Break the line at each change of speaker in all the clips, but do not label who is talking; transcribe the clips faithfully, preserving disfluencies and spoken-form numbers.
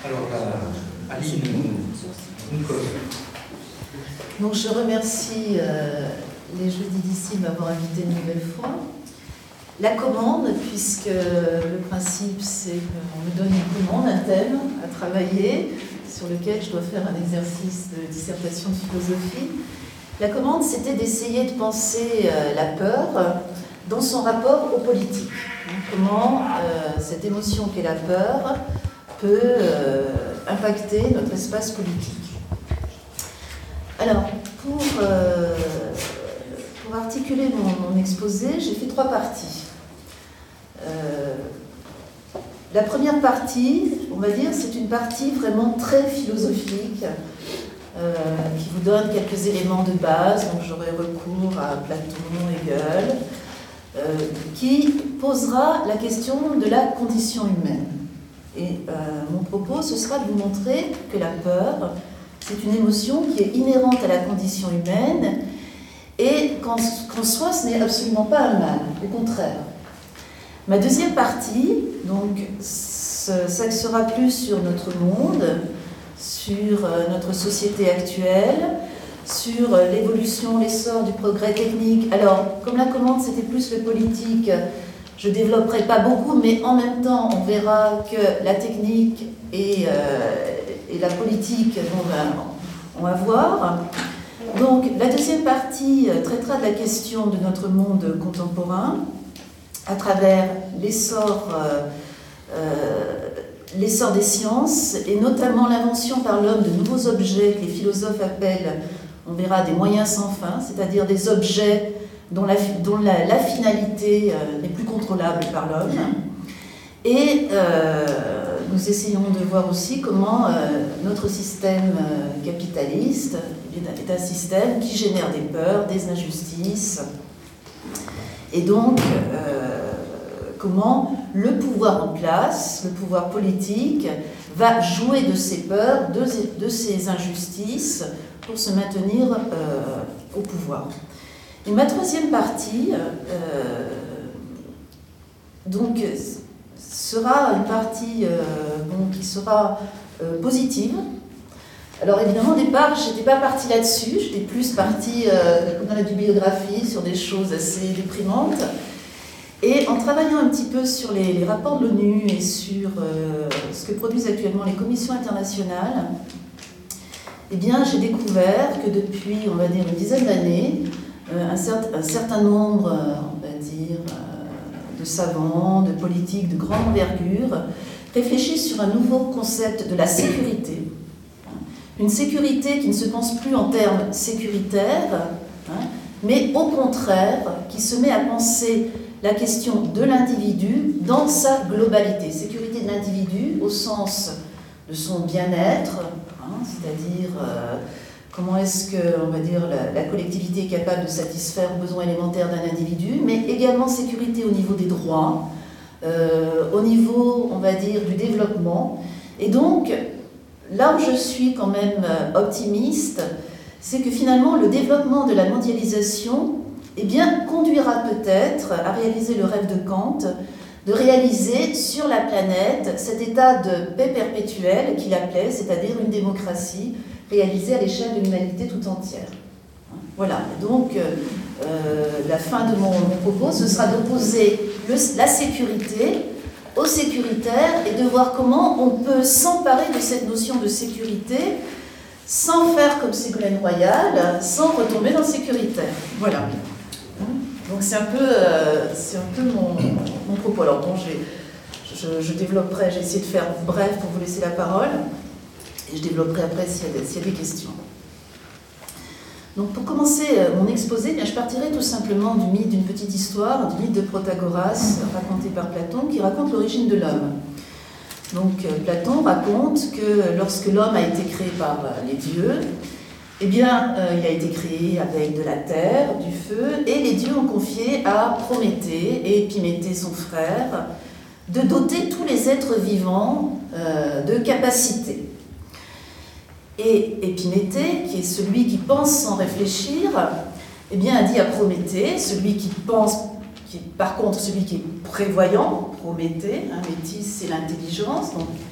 Alors, euh, Aline Moukov.
Donc, je remercie euh, les Jeudis d'ici de m'avoir invité une nouvelle fois. La commande, puisque le principe, c'est qu'on me donne une commande, un thème à travailler, sur lequel je dois faire un exercice de dissertation de philosophie. La commande, c'était d'essayer de penser euh, la peur dans son rapport aux politiques. Comment euh, cette émotion qu'est la peur peut euh, impacter notre espace politique. Alors, pour, euh, pour articuler mon, mon exposé, j'ai fait trois parties. Euh, la première partie, on va dire, c'est une partie vraiment très philosophique, euh, qui vous donne quelques éléments de base, donc j'aurai recours à Platon, Hegel, euh, qui posera la question de la condition humaine. Et euh, mon propos, ce sera de vous montrer que la peur, c'est une émotion qui est inhérente à la condition humaine, et qu'en, qu'en soi, ce n'est absolument pas un mal, au contraire. Ma deuxième partie, donc, s'axera plus sur notre monde, sur notre société actuelle, sur l'évolution, l'essor du progrès technique. Alors, comme la commande, c'était plus le politique, je ne développerai pas beaucoup, mais en même temps, on verra que la technique et, euh, et la politique vont, vont avoir. Donc, la deuxième partie traitera de la question de notre monde contemporain, à travers l'essor, euh, euh, l'essor des sciences, et notamment l'invention par l'homme de nouveaux objets que les philosophes appellent, on verra, des moyens sans fin, c'est-à-dire des objets dont la, dont la, la finalité euh, n'est plus contrôlable par l'homme. Et euh, nous essayons de voir aussi comment euh, notre système euh, capitaliste est un système qui génère des peurs, des injustices, et donc euh, comment le pouvoir en place, le pouvoir politique, va jouer de ces peurs, de, de ces injustices pour se maintenir euh, au pouvoir. Et ma troisième partie euh, donc, sera une partie euh, bon, qui sera euh, positive. Alors évidemment, au départ, je n'étais pas partie là-dessus, j'étais plus partie euh, comme dans la bibliographie sur des choses assez déprimantes. Et en travaillant un petit peu sur les, les rapports de l'ONU et sur euh, ce que produisent actuellement les commissions internationales, eh bien, j'ai découvert que depuis, on va dire, une dizaine d'années, euh, un, cert, un certain nombre, euh, on va dire, euh, de savants, de politiques de grande envergure, réfléchissent sur un nouveau concept de la sécurité. Une sécurité qui ne se pense plus en termes sécuritaires, hein, mais au contraire, qui se met à penser la question de l'individu dans sa globalité. Sécurité de l'individu au sens de son bien-être, hein, c'est-à-dire euh, comment est-ce que, on va dire, la, la collectivité est capable de satisfaire aux besoins élémentaires d'un individu, mais également sécurité au niveau des droits, euh, au niveau, on va dire, du développement. Et donc, là où je suis quand même optimiste, c'est que finalement le développement de la mondialisation, eh bien, conduira peut-être à réaliser le rêve de Kant, de réaliser sur la planète cet état de paix perpétuelle qu'il appelait, c'est-à-dire une démocratie réalisée à l'échelle de l'humanité tout entière. Voilà, donc euh, la fin de mon, mon propos, ce sera d'opposer la sécurité au sécuritaire et de voir comment on peut s'emparer de cette notion de sécurité sans faire comme Ségolène Royal, sans retomber dans le sécuritaire. Voilà. Donc c'est un peu, euh, c'est un peu mon, mon propos. Alors bon, je, je développerai, j'ai essayé de faire bref pour vous laisser la parole, et je développerai après s'il y a des, s'il y a des questions. Donc pour commencer mon exposé, bien, je partirai tout simplement du mythe, d'une petite histoire, du mythe de Protagoras, raconté par Platon, qui raconte l'origine de l'homme. Donc Platon raconte que lorsque l'homme a été créé par les dieux, eh bien, euh, il a été créé avec de la terre, du feu, et les dieux ont confié à Prométhée et Épiméthée, son frère, de doter tous les êtres vivants euh, de capacités. Et Épiméthée, qui est celui qui pense sans réfléchir, eh bien, a dit à Prométhée, celui qui pense, qui, par contre, celui qui est prévoyant, Prométhée, hein, Métis, c'est l'intelligence, donc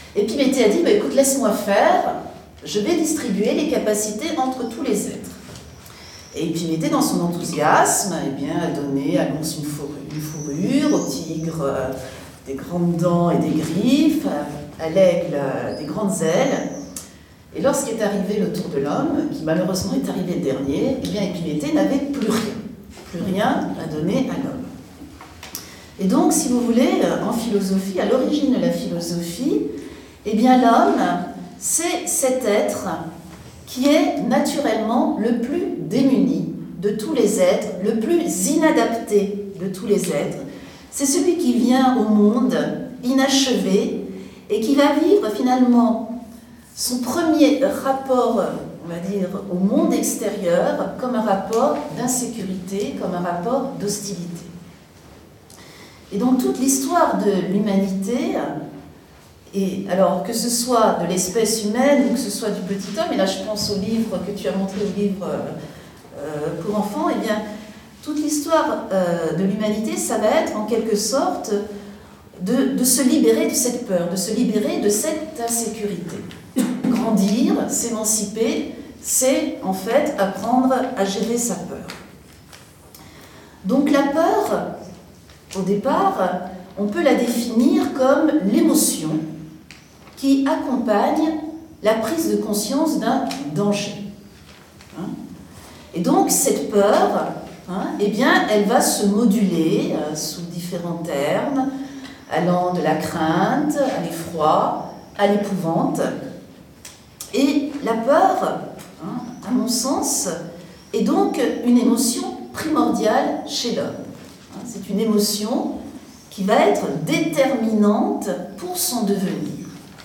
Épiméthée a dit, bah, écoute, laisse-moi faire, je vais distribuer les capacités entre tous les êtres. Et Épiméthée, dans son enthousiasme, eh bien, a donné à l'ours une fourrure, une fourrure, au tigre euh, des grandes dents et des griffes, à l'aigle euh, des grandes ailes. Et lorsqu'est arrivé le tour de l'homme, qui malheureusement est arrivé le dernier, eh bien, Épiméthée n'avait plus rien, plus rien à donner à l'homme. Et donc, si vous voulez, en philosophie, à l'origine de la philosophie, eh bien, l'homme, c'est cet être qui est naturellement le plus démuni de tous les êtres, le plus inadapté de tous les êtres. C'est celui qui vient au monde inachevé et qui va vivre finalement son premier rapport, on va dire, au monde extérieur comme un rapport d'insécurité, comme un rapport d'hostilité. Et donc toute l'histoire de l'humanité, et alors que ce soit de l'espèce humaine ou que ce soit du petit homme, et là je pense au livre que tu as montré, au livre euh, pour enfants, et bien toute l'histoire euh, de l'humanité, ça va être en quelque sorte de, de se libérer de cette peur, de se libérer de cette insécurité. Grandir, s'émanciper, c'est en fait apprendre à gérer sa peur. Donc la peur, au départ, on peut la définir comme l'émotion qui accompagne la prise de conscience d'un danger. Hein? Et donc cette peur, hein, eh bien, elle va se moduler euh, sous différents termes, allant de la crainte à l'effroi, à l'épouvante. Et la peur, hein, à mon sens, est donc une émotion primordiale chez l'homme. Hein, c'est une émotion qui va être déterminante pour son devenir.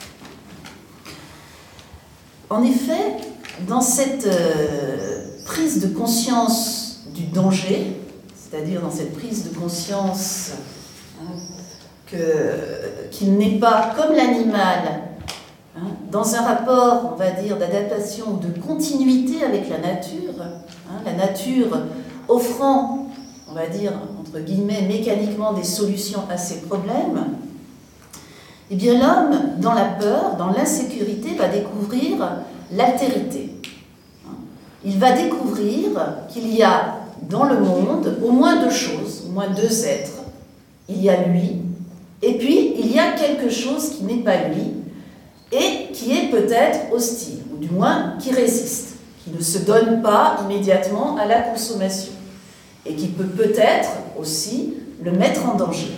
En effet, dans cette euh, prise de conscience du danger, c'est-à-dire dans cette prise de conscience hein, que, qu'il n'est pas comme l'animal, hein, dans un rapport, on va dire, d'adaptation ou de continuité avec la nature, hein, la nature offrant, on va dire, entre guillemets, mécaniquement des solutions à ces problèmes, eh bien l'homme, dans la peur, dans l'insécurité, va découvrir l'altérité. Il va découvrir qu'il y a dans le monde au moins deux choses, au moins deux êtres. Il y a lui, et puis il y a quelque chose qui n'est pas lui, et qui est peut-être hostile, ou du moins qui résiste, qui ne se donne pas immédiatement à la consommation, et qui peut peut-être aussi le mettre en danger.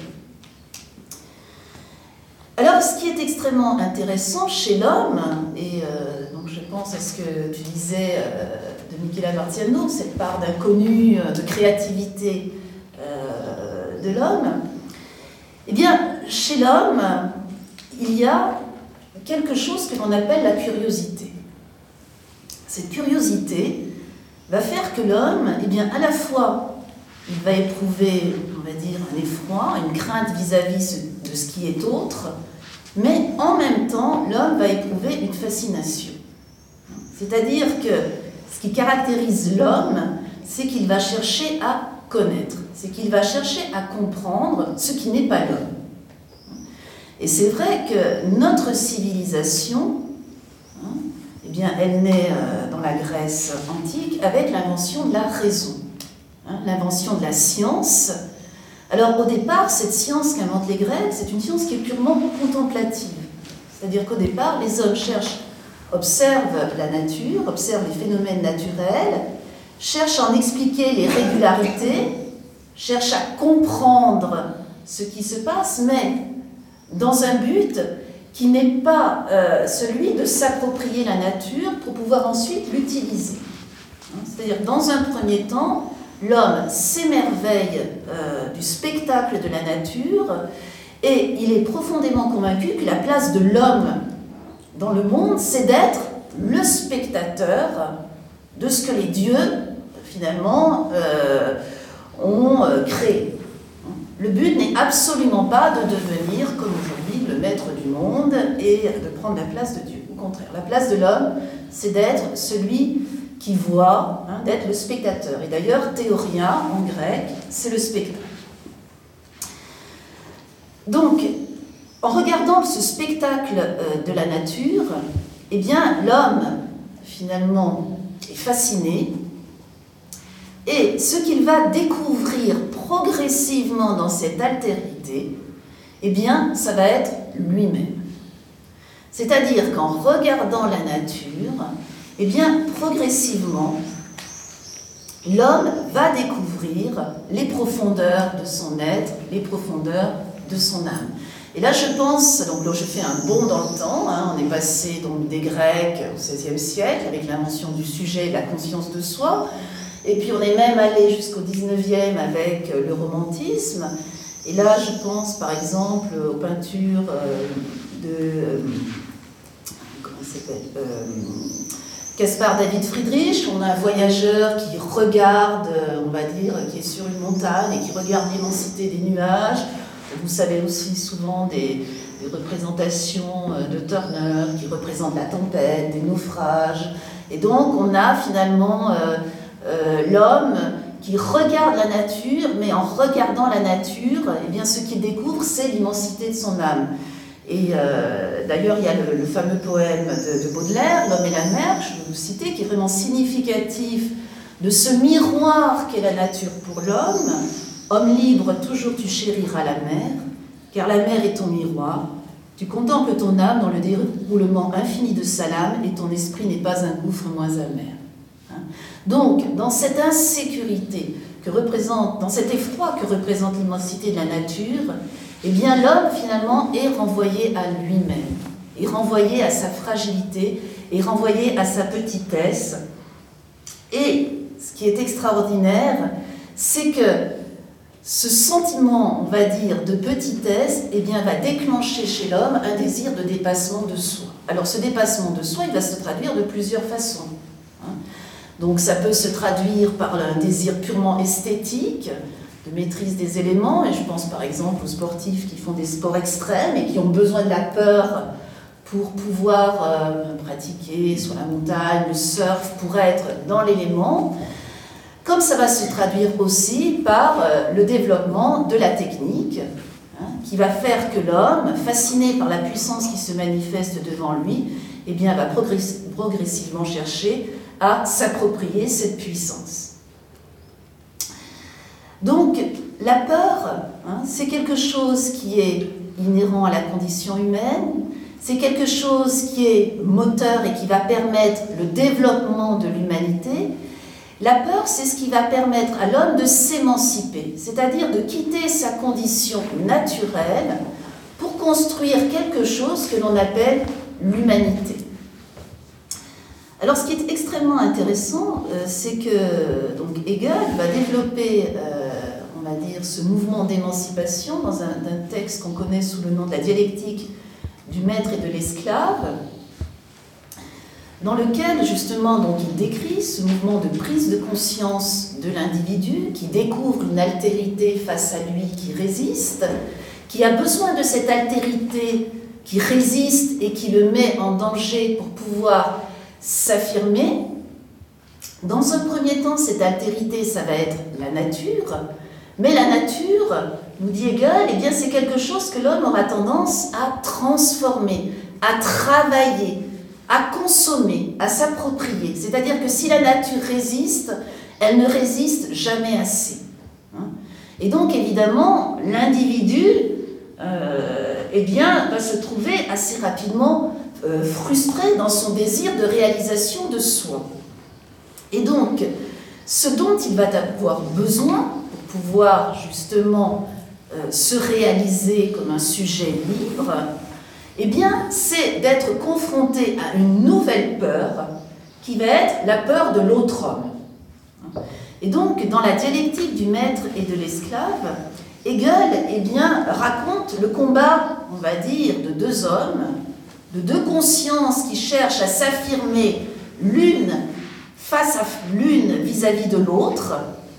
Alors, ce qui est extrêmement intéressant chez l'homme, et euh, donc je pense à ce que tu disais euh, de Michela Martiano, cette part d'inconnu, de créativité euh, de l'homme, eh bien, chez l'homme, il y a quelque chose que l'on appelle la curiosité. Cette curiosité va faire que l'homme, eh bien, à la fois, il va éprouver, on va dire, un effroi, une crainte vis-à-vis de ce qui est autre, mais en même temps, l'homme va éprouver une fascination. C'est-à-dire que ce qui caractérise l'homme, c'est qu'il va chercher à connaître, c'est qu'il va chercher à comprendre ce qui n'est pas l'homme. Et c'est vrai que notre civilisation, hein, eh bien, elle naît euh, dans la Grèce antique avec l'invention de la raison, hein, l'invention de la science. Alors au départ, cette science qu'inventent les Grecs, c'est une science qui est purement contemplative. C'est-à-dire qu'au départ, les hommes cherchent, observent la nature, observent les phénomènes naturels, cherchent à en expliquer les régularités, cherchent à comprendre ce qui se passe, mais dans un but qui n'est pas euh, celui de s'approprier la nature pour pouvoir ensuite l'utiliser. C'est-à-dire, dans un premier temps, l'homme s'émerveille euh, du spectacle de la nature et il est profondément convaincu que la place de l'homme dans le monde, c'est d'être le spectateur de ce que les dieux, finalement, euh, ont euh, créé. Le but n'est absolument pas de devenir, comme aujourd'hui, le maître du monde et de prendre la place de Dieu. Au contraire, la place de l'homme, c'est d'être celui qui voit, hein, d'être le spectateur. Et d'ailleurs, théorien, en grec, c'est le spectacle. Donc, En regardant ce spectacle euh, de la nature, eh bien, l'homme, finalement, est fasciné. Et ce qu'il va découvrir progressivement dans cette altérité, eh bien, ça va être lui-même. C'est-à-dire qu'en regardant la nature, eh bien, progressivement, l'homme va découvrir les profondeurs de son être, les profondeurs de son âme. Et là, je pense, donc là, je fais un bond dans le temps, hein, on est passé donc des Grecs au seizième siècle, avec l'invention du sujet et de la conscience de soi, et puis on est même allé jusqu'au dix-neuvième avec le romantisme, et là, je pense par exemple aux peintures euh, de... Euh, comment ça s'appelle euh, Caspar David Friedrich. On a un voyageur qui regarde, on va dire, qui est sur une montagne et qui regarde l'immensité des nuages. Vous savez aussi souvent des, des représentations de Turner qui représentent la tempête, des naufrages. Et donc on a finalement euh, euh, l'homme qui regarde la nature, mais en regardant la nature, eh bien, ce qu'il découvre, c'est l'immensité de son âme. Et euh, d'ailleurs, il y a le, le fameux poème de, de Baudelaire, L'homme et la mer, je vais vous citer, qui est vraiment significatif de ce miroir qu'est la nature pour l'homme. Homme libre, toujours tu chériras la mer, car la mer est ton miroir. Tu contemples ton âme dans le déroulement infini de sa lame, et ton esprit n'est pas un gouffre moins amer. Hein? Donc, dans cette insécurité que représente, dans cet effroi que représente l'immensité de la nature, eh bien l'homme finalement est renvoyé à lui-même, est renvoyé à sa fragilité, est renvoyé à sa petitesse. Et ce qui est extraordinaire, c'est que ce sentiment, on va dire, de petitesse, eh bien, va déclencher chez l'homme un désir de dépassement de soi. Alors ce dépassement de soi, il va se traduire de plusieurs façons. Hein. Donc ça peut se traduire par un désir purement esthétique, de maîtrise des éléments, et je pense par exemple aux sportifs qui font des sports extrêmes et qui ont besoin de la peur pour pouvoir euh, pratiquer sur la montagne, le surf, pour être dans l'élément. Comme ça va se traduire aussi par euh, le développement de la technique, hein, qui va faire que l'homme, fasciné par la puissance qui se manifeste devant lui, eh bien, va progress- progressivement chercher à s'approprier cette puissance. Donc, la peur, hein, c'est quelque chose qui est inhérent à la condition humaine, c'est quelque chose qui est moteur et qui va permettre le développement de l'humanité. La peur, c'est ce qui va permettre à l'homme de s'émanciper, c'est-à-dire de quitter sa condition naturelle pour construire quelque chose que l'on appelle l'humanité. Alors, ce qui est extrêmement intéressant, euh, c'est que donc, Hegel va développer, euh, on va dire, ce mouvement d'émancipation dans un, un texte qu'on connaît sous le nom de la dialectique du maître et de l'esclave, dans lequel, justement, donc, il décrit ce mouvement de prise de conscience de l'individu qui découvre une altérité face à lui qui résiste, qui a besoin de cette altérité qui résiste et qui le met en danger pour pouvoir s'affirmer. Dans un premier temps, cette altérité, ça va être la nature, mais la nature, nous dit Hegel, eh bien, c'est quelque chose que l'homme aura tendance à transformer, à travailler, à consommer, à s'approprier. C'est-à-dire que si la nature résiste, elle ne résiste jamais assez. Et donc, évidemment, l'individu euh, eh bien, va se trouver assez rapidement euh, frustré dans son désir de réalisation de soi. Et donc, ce dont il va avoir besoin pour pouvoir justement euh, se réaliser comme un sujet libre, eh bien, c'est d'être confronté à une nouvelle peur qui va être la peur de l'autre homme. Et donc, dans la dialectique du maître et de l'esclave, Hegel eh bien, raconte le combat, on va dire, de deux hommes, de deux consciences qui cherchent à s'affirmer l'une face à l'une vis-à-vis de l'autre.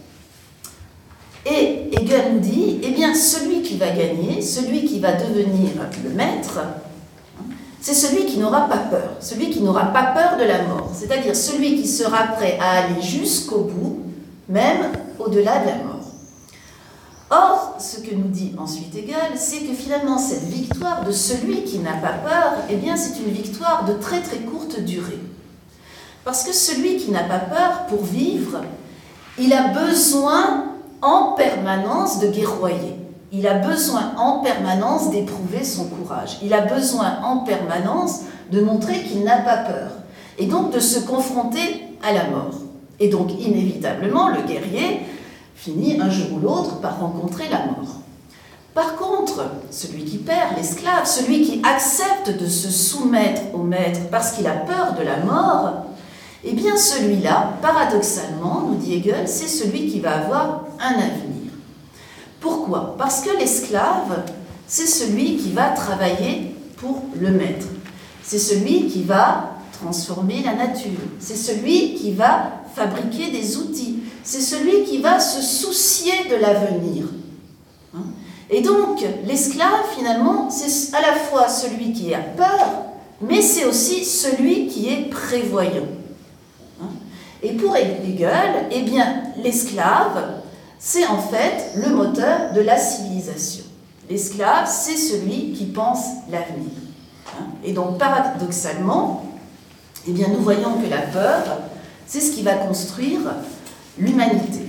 Et Hegel nous dit, eh bien, celui qui va gagner, celui qui va devenir le maître, c'est celui qui n'aura pas peur, celui qui n'aura pas peur de la mort, c'est-à-dire celui qui sera prêt à aller jusqu'au bout, même au-delà de la mort. Or, ce que nous dit ensuite Hegel, c'est que finalement cette victoire de celui qui n'a pas peur, eh bien c'est une victoire de très très courte durée. Parce que celui qui n'a pas peur, pour vivre, il a besoin en permanence de guerroyer. Il a besoin en permanence d'éprouver son courage. Il a besoin en permanence de montrer qu'il n'a pas peur. Et donc de se confronter à la mort. Et donc inévitablement, le guerrier finit un jour ou l'autre par rencontrer la mort. Par contre, celui qui perd, l'esclave, celui qui accepte de se soumettre au maître parce qu'il a peur de la mort, eh bien celui-là, paradoxalement, nous dit Hegel, c'est celui qui va avoir un avenir. Pourquoi? Parce que l'esclave, c'est celui qui va travailler pour le maître. C'est celui qui va transformer la nature. C'est celui qui va fabriquer des outils. C'est celui qui va se soucier de l'avenir. Et donc, l'esclave, finalement, c'est à la fois celui qui a peur, mais c'est aussi celui qui est prévoyant. Et pour Hegel, eh bien, l'esclave, c'est en fait le moteur de la civilisation. L'esclave, c'est celui qui pense l'avenir. Et donc, paradoxalement, eh bien, nous voyons que la peur, c'est ce qui va construire l'humanité.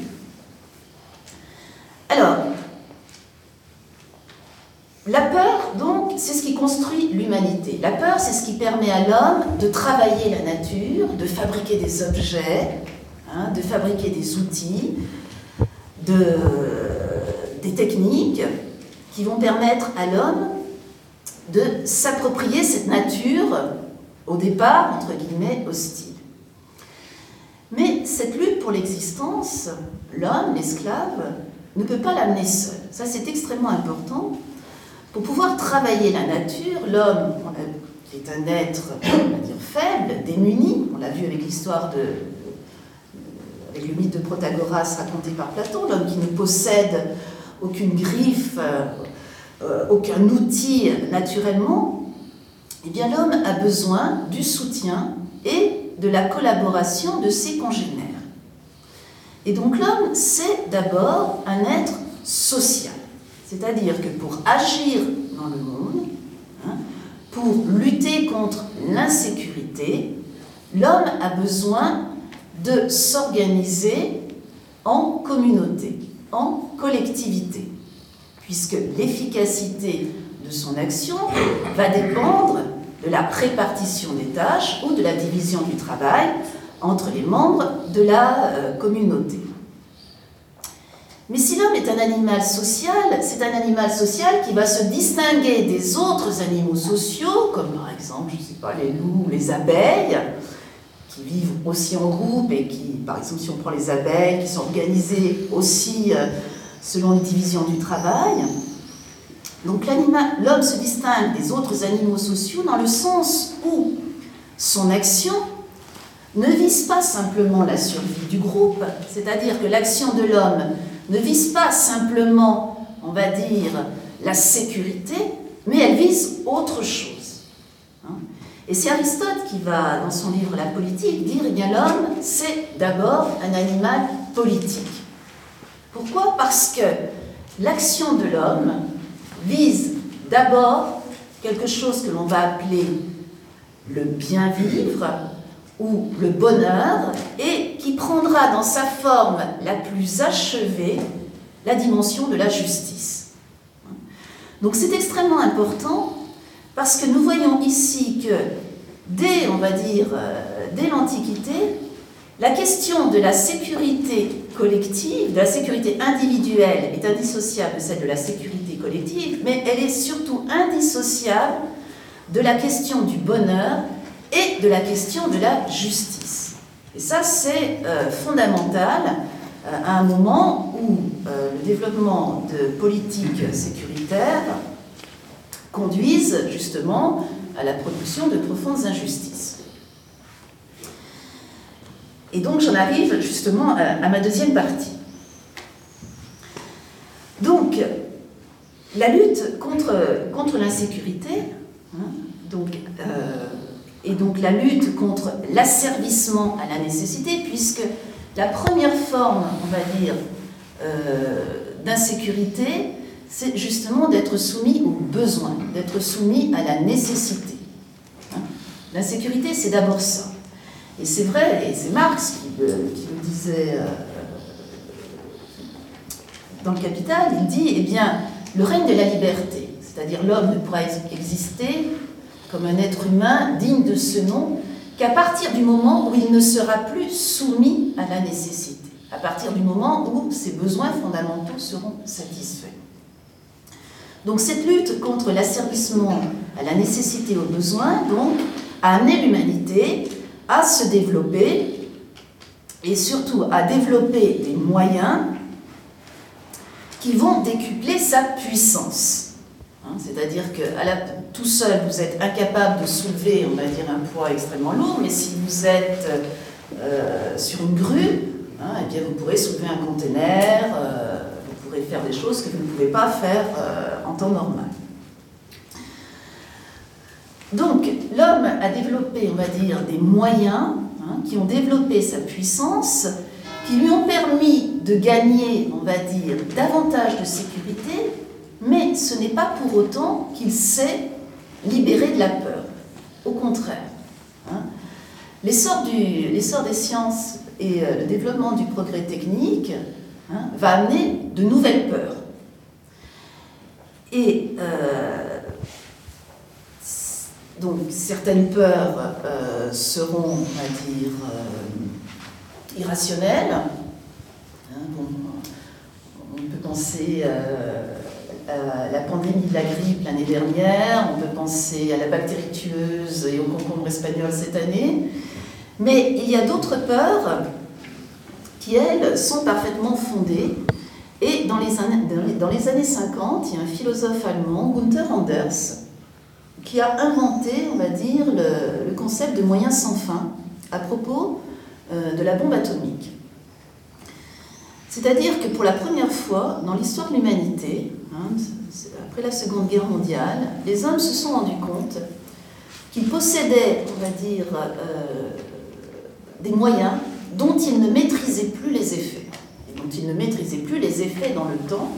Alors, la peur, donc, c'est ce qui construit l'humanité. La peur, c'est ce qui permet à l'homme de travailler la nature, de fabriquer des objets, hein, de fabriquer des outils, de, des techniques qui vont permettre à l'homme de s'approprier cette nature, au départ, entre guillemets, hostile. Mais cette lutte pour l'existence, l'homme, l'esclave, ne peut pas l'amener seul. Ça, c'est extrêmement important. Pour pouvoir travailler la nature, l'homme, qui est un être, on va dire, faible, démuni, on l'a vu avec l'histoire de, avec le mythe de Protagoras raconté par Platon, l'homme qui ne possède aucune griffe, euh, aucun outil naturellement, eh bien l'homme a besoin du soutien et de la collaboration de ses congénères. Et donc l'homme, c'est d'abord un être social. C'est-à-dire que pour agir dans le monde, hein, pour lutter contre l'insécurité, l'homme a besoin de s'organiser en communauté, en collectivité, puisque l'efficacité de son action va dépendre de la répartition des tâches ou de la division du travail entre les membres de la euh, communauté. Mais si l'homme est un animal social, c'est un animal social qui va se distinguer des autres animaux sociaux, comme par exemple, je ne sais pas, les loups, les abeilles, qui vivent aussi en groupe et qui, par exemple, si on prend les abeilles, qui sont organisées aussi euh, selon les divisions du travail. Donc l'homme se distingue des autres animaux sociaux dans le sens où son action ne vise pas simplement la survie du groupe, c'est-à-dire que l'action de l'homme ne vise pas simplement, on va dire, la sécurité, mais elle vise autre chose. Et c'est Aristote qui va, dans son livre La Politique, dire eh bien l'homme, c'est d'abord un animal politique. Pourquoi? Parce que l'action de l'homme vise d'abord quelque chose que l'on va appeler le bien-vivre ou le bonheur, et qui prendra dans sa forme la plus achevée la dimension de la justice. Donc c'est extrêmement important parce que nous voyons ici que dès, on va dire, dès l'Antiquité, la question de la sécurité collective, de la sécurité individuelle est indissociable de celle de la sécurité collective, mais elle est surtout indissociable de la question du bonheur et de la question de la justice. Et ça, c'est euh, fondamental euh, à un moment où euh, le développement de politiques sécuritaires conduisent justement à la production de profondes injustices. Et donc, j'en arrive justement à, à ma deuxième partie. Donc, la lutte contre, contre l'insécurité, hein, donc, euh, et donc la lutte contre l'asservissement à la nécessité, puisque la première forme, on va dire, euh, d'insécurité, c'est justement d'être soumis aux besoins, d'être soumis à la nécessité. Hein? L'insécurité, c'est d'abord ça. Et c'est vrai, et c'est Marx qui, euh, qui le disait euh, dans le Capital, il dit, eh bien, le règne de la liberté, c'est-à-dire l'homme ne pourra exister comme un être humain digne de ce nom qu'à partir du moment où il ne sera plus soumis à la nécessité, à partir du moment où ses besoins fondamentaux seront satisfaits. Donc cette lutte contre l'asservissement à la nécessité aux besoins, donc, a amené l'humanité à se développer et surtout à développer des moyens qui vont décupler sa puissance. Hein, c'est-à-dire que à la, tout seul, vous êtes incapable de soulever, on va dire, un poids extrêmement lourd, mais si vous êtes euh, sur une grue, hein, eh bien vous pourrez soulever un conteneur, euh, vous pourrez faire des choses que vous ne pouvez pas faire euh, en temps normal. Donc, l'homme a développé, on va dire, des moyens hein, qui ont développé sa puissance, qui lui ont permis de gagner, on va dire, davantage de sécurité, mais ce n'est pas pour autant qu'il s'est libéré de la peur. Au contraire. Hein. L'essor du, l'essor des sciences et euh, le développement du progrès technique hein, va amener de nouvelles peurs. Et euh, donc certaines peurs euh, seront, on va dire, euh, irrationnelles. Hein, bon, on peut penser euh, à la pandémie de la grippe l'année dernière, on peut penser à la bactérie tueuse et au concombre espagnol cette année, mais il y a d'autres peurs qui, elles, sont parfaitement fondées. Et dans les années, dans les années cinquante, il y a un philosophe allemand, Günther Anders, qui a inventé, on va dire, le, le concept de moyens sans fin à propos euh, de la bombe atomique. C'est-à-dire que pour la première fois dans l'histoire de l'humanité, hein, après la Seconde Guerre mondiale, les hommes se sont rendus compte qu'ils possédaient, on va dire, euh, des moyens dont ils ne maîtrisaient plus les effets, et dont ils ne maîtrisaient plus les effets dans le temps.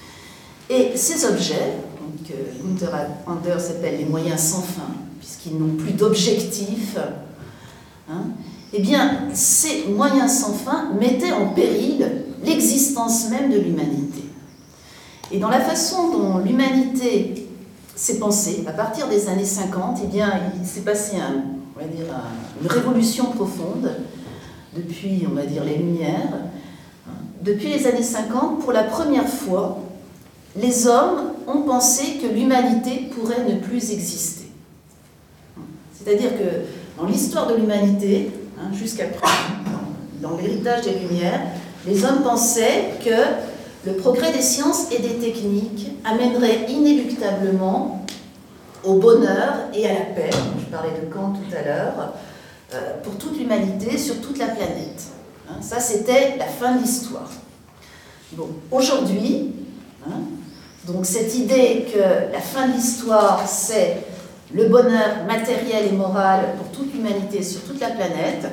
Et ces objets, que Günther Anders appelle les moyens sans fin, puisqu'ils n'ont plus d'objectif, hein, eh bien, ces moyens sans fin mettaient en péril l'existence même de l'humanité. Et dans la façon dont l'humanité s'est pensée, à partir des années cinquante, eh bien, il s'est passé un, on va dire, un, une révolution profonde depuis, on va dire, les Lumières. Depuis les années cinquante, pour la première fois, les hommes ont pensé que l'humanité pourrait ne plus exister. C'est-à-dire que dans l'histoire de l'humanité, hein, jusqu'à présent, dans l'héritage des Lumières, les hommes pensaient que le progrès des sciences et des techniques amènerait inéluctablement au bonheur et à la paix, je parlais de Kant tout à l'heure, euh, pour toute l'humanité, sur toute la planète. Hein, ça, c'était la fin de l'histoire. Bon, aujourd'hui, hein, donc cette idée que la fin de l'histoire, c'est le bonheur matériel et moral pour toute l'humanité sur toute la planète,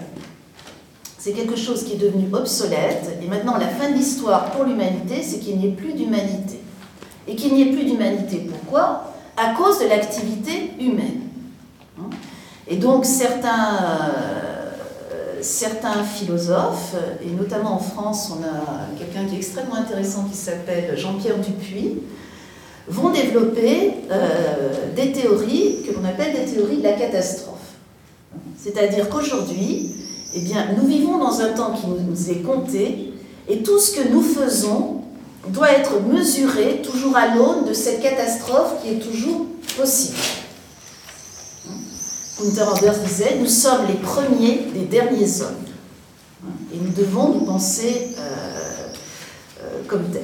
c'est quelque chose qui est devenu obsolète. Et maintenant, la fin de l'histoire pour l'humanité, c'est qu'il n'y ait plus d'humanité. Et qu'il n'y ait plus d'humanité, pourquoi ? À cause de l'activité humaine. Et donc, certains, euh, certains philosophes, et notamment en France, on a quelqu'un qui est extrêmement intéressant qui s'appelle Jean-Pierre Dupuy, vont développer euh, des théories que l'on appelle des théories de la catastrophe. C'est-à-dire qu'aujourd'hui, eh bien, nous vivons dans un temps qui nous est compté, et tout ce que nous faisons doit être mesuré toujours à l'aune de cette catastrophe qui est toujours possible. Günther Anders disait, nous sommes les premiers des derniers hommes, et nous devons nous penser euh, euh, comme tels.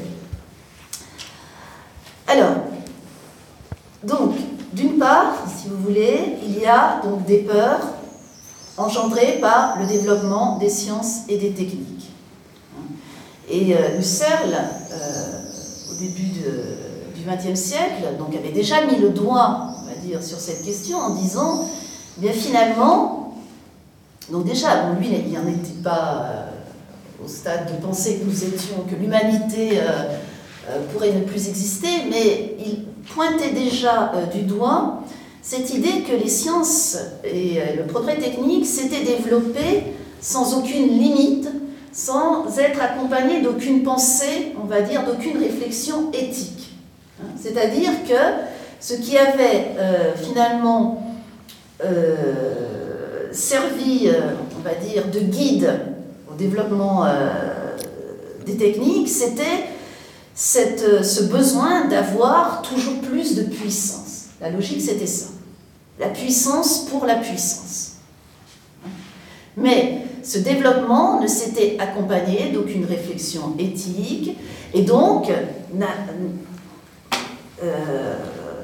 Alors, donc, d'une part, si vous voulez, il y a donc des peurs engendrées par le développement des sciences et des techniques. Et euh, Husserl, euh, au début de, du vingtième siècle, donc, avait déjà mis le doigt, on va dire, sur cette question en disant, eh bien finalement, donc déjà, bon, lui, il n'en était pas euh, au stade de penser que nous étions, que l'humanité euh, euh, pourrait ne plus exister, mais il pointait déjà euh, du doigt cette idée que les sciences et euh, le progrès technique s'étaient développés sans aucune limite, sans être accompagnés d'aucune pensée, on va dire, d'aucune réflexion éthique. Hein, c'est-à-dire que ce qui avait euh, finalement euh, servi, euh, on va dire, de guide au développement euh, des techniques, c'était cette, ce besoin d'avoir toujours plus de puissance. La logique, c'était ça. La puissance pour la puissance. Mais ce développement ne s'était accompagné d'aucune réflexion éthique et donc n'a euh,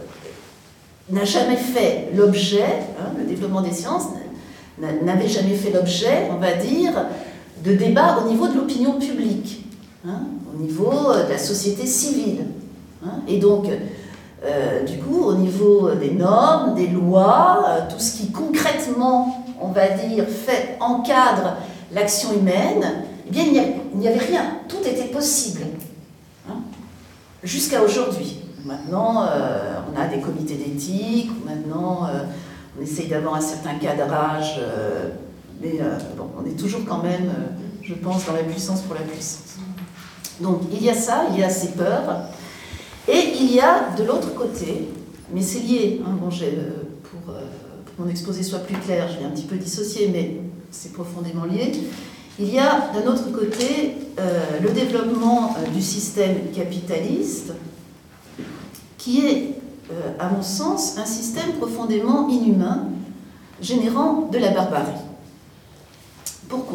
n'a jamais fait l'objet, hein, le développement des sciences n'avait jamais fait l'objet, on va dire, de débats au niveau de l'opinion publique, hein, au niveau de la société civile. Hein, et donc, euh, du coup, au niveau des normes, des lois, euh, tout ce qui concrètement, on va dire, fait, encadre l'action humaine, eh bien, il n'y avait rien, tout était possible, hein, jusqu'à aujourd'hui. Maintenant, euh, on a des comités d'éthique, maintenant, euh, on essaye d'avoir un certain cadrage, euh, mais euh, bon, on est toujours quand même, euh, je pense, dans la puissance pour la puissance. Donc, il y a ça, il y a ces peurs, et il y a de l'autre côté, mais c'est lié, hein, bon, j'ai, euh, pour, euh, pour que mon exposé soit plus clair, je l'ai un petit peu dissocié, mais c'est profondément lié. Il y a d'un autre côté euh, le développement euh, du système capitaliste, qui est, euh, à mon sens, un système profondément inhumain, générant de la barbarie. Pourquoi ?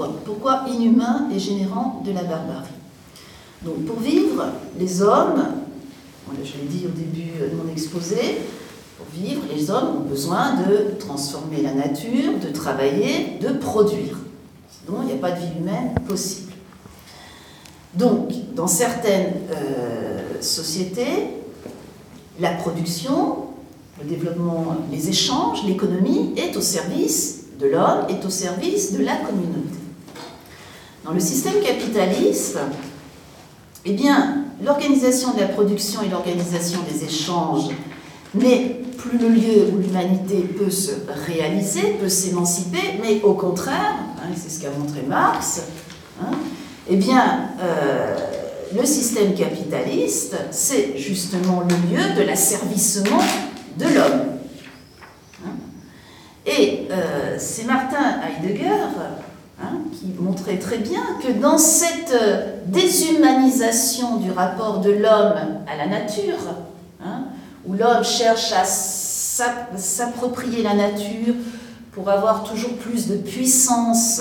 Pourquoi inhumain et générant de la barbarie ? Donc, pour vivre, les hommes, je l'ai dit au début de mon exposé, pour vivre, les hommes ont besoin de transformer la nature, de travailler, de produire. Sinon, il n'y a pas de vie humaine possible. Donc, dans certaines euh, sociétés, la production, le développement, les échanges, l'économie est au service de l'homme, est au service de la communauté. Dans le système capitaliste, eh bien, l'organisation de la production et l'organisation des échanges n'est plus le lieu où l'humanité peut se réaliser, peut s'émanciper, mais au contraire, hein, c'est ce qu'a montré Marx, hein, eh bien, euh, le système capitaliste, c'est justement le lieu de l'asservissement de l'homme. Hein, et euh, c'est Martin Heidegger hein, qui montrait très bien que dans cette déshumanisation du rapport de l'homme à la nature, hein, où l'homme cherche à s'approprier la nature pour avoir toujours plus de puissance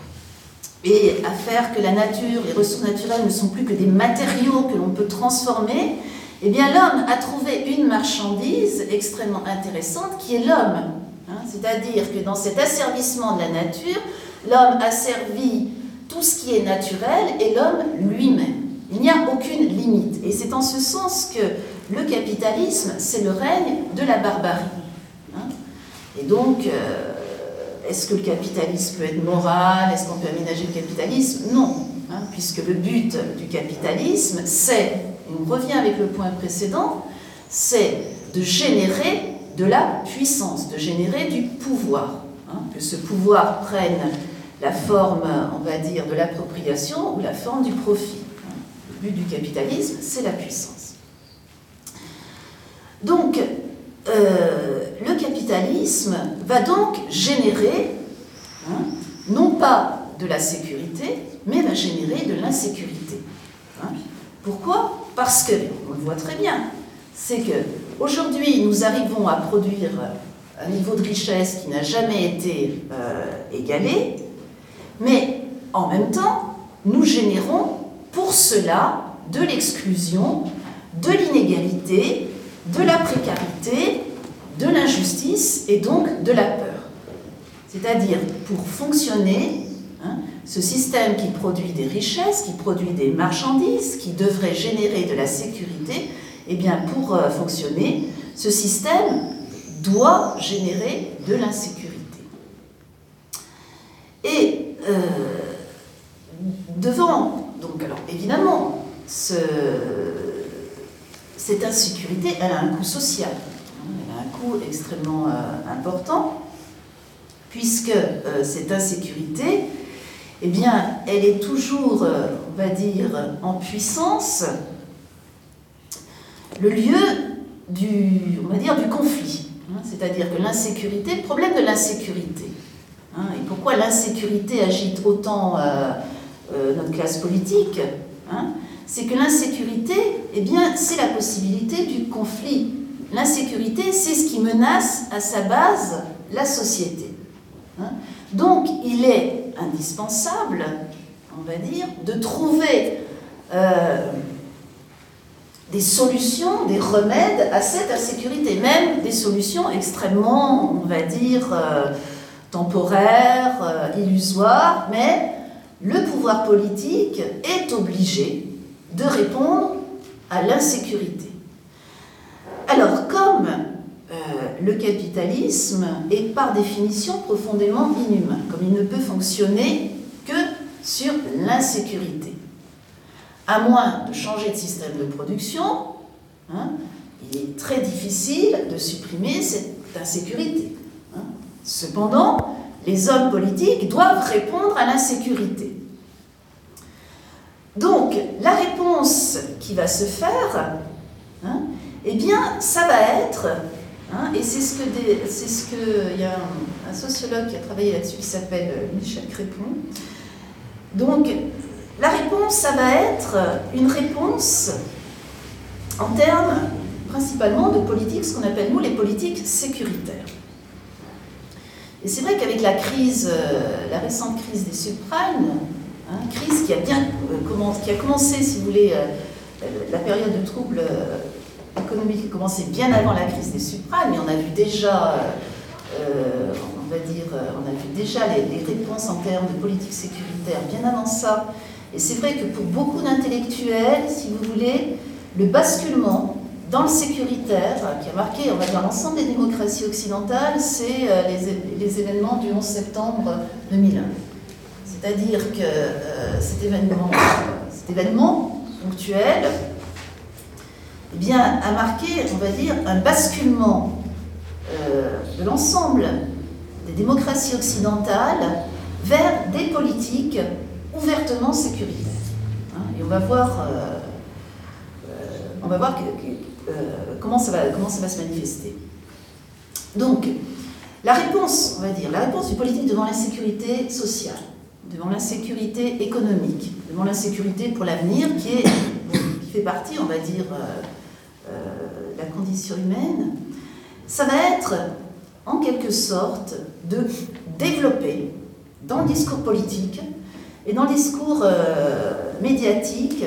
et à faire que la nature, les ressources naturelles ne sont plus que des matériaux que l'on peut transformer, eh bien l'homme a trouvé une marchandise extrêmement intéressante qui est l'homme. Hein, c'est-à-dire que dans cet asservissement de la nature, l'homme a servi tout ce qui est naturel et l'homme lui-même. Il n'y a aucune limite. Et c'est en ce sens que le capitalisme, c'est le règne de la barbarie. Hein, et donc, euh, est-ce que le capitalisme peut être moral? Est-ce qu'on peut aménager le capitalisme? Non, hein, puisque le but du capitalisme, c'est, et on revient avec le point précédent, c'est de générer de la puissance, de générer du pouvoir. Hein, que ce pouvoir prenne la forme, on va dire, de l'appropriation ou la forme du profit. Hein. Le but du capitalisme, c'est la puissance. Donc, euh, le capitalisme va donc générer, hein, non pas de la sécurité, mais va générer de l'insécurité. Hein. Pourquoi ? Parce que, on le voit très bien, c'est qu'aujourd'hui, nous arrivons à produire un niveau de richesse qui n'a jamais été euh, égalé, mais en même temps, nous générons pour cela de l'exclusion, de l'inégalité, de la précarité, de l'injustice et donc de la peur. C'est-à-dire, pour fonctionner, hein, ce système qui produit des richesses, qui produit des marchandises, qui devrait générer de la sécurité, eh bien, pour euh, fonctionner, ce système doit générer de l'insécurité. Et euh, devant, donc, alors évidemment, ce, cette insécurité, elle a un coût social. Elle a un coût extrêmement euh, important, puisque euh, cette insécurité, eh bien, elle est toujours, euh, on va dire, en puissance, le lieu du, on va dire, du conflit. Hein, c'est-à-dire que l'insécurité, le problème de l'insécurité, hein, et pourquoi l'insécurité agite autant euh, euh, notre classe politique, hein, c'est que l'insécurité, eh bien, c'est la possibilité du conflit. L'insécurité, c'est ce qui menace à sa base la société. Hein. Donc, il est indispensable, on va dire, de trouver euh, des solutions, des remèdes à cette insécurité, même des solutions extrêmement, on va dire, euh, temporaires, euh, illusoires, mais le pouvoir politique est obligé de répondre à l'insécurité. Alors, comme euh, le capitalisme est par définition profondément inhumain, comme il ne peut fonctionner que sur l'insécurité, à moins de changer de système de production, hein, il est très difficile de supprimer cette insécurité. Hein. Cependant, les hommes politiques doivent répondre à l'insécurité. Donc, la réponse qui va se faire, hein, eh bien, ça va être, hein, et c'est ce que, des, c'est ce que, il y a un, un sociologue qui a travaillé là-dessus qui s'appelle Michel Crépon. Donc, la réponse, ça va être une réponse en termes principalement de politique, ce qu'on appelle nous les politiques sécuritaires. Et c'est vrai qu'avec la crise, euh, la récente crise des subprimes, hein, crise qui a bien euh, commencé, qui a commencé, si vous voulez, euh, la période de troubles euh, économiques a commencé bien avant la crise des subprimes, mais on a vu déjà, euh, on va dire, on a vu déjà les, les réponses en termes de politique sécuritaire bien avant ça. Et c'est vrai que pour beaucoup d'intellectuels, si vous voulez, le basculement dans le sécuritaire, qui a marqué, on va dire, l'ensemble des démocraties occidentales, c'est euh, les, les événements du onze septembre deux mille un. C'est-à-dire que euh, cet événement, cet événement ponctuel, eh bien, a marqué, on va dire, un basculement euh, de l'ensemble des démocraties occidentales vers des politiques ouvertement sécuritaires. Hein, et on va voir, euh, euh, on va voir que, que, euh, comment, ça va, comment ça va se manifester. Donc, la réponse, on va dire, la réponse du politique devant l'insécurité sociale, devant l'insécurité économique, devant l'insécurité pour l'avenir, qui, est, qui fait partie, on va dire, euh, euh, de la condition humaine, ça va être, en quelque sorte, de développer dans le discours politique et dans le discours euh, médiatique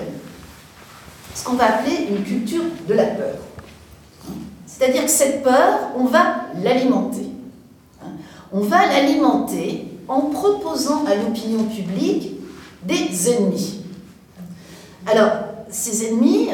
ce qu'on va appeler une culture de la peur. C'est-à-dire que cette peur, on va l'alimenter. On va l'alimenter en proposant à l'opinion publique des ennemis. Alors, ces ennemis,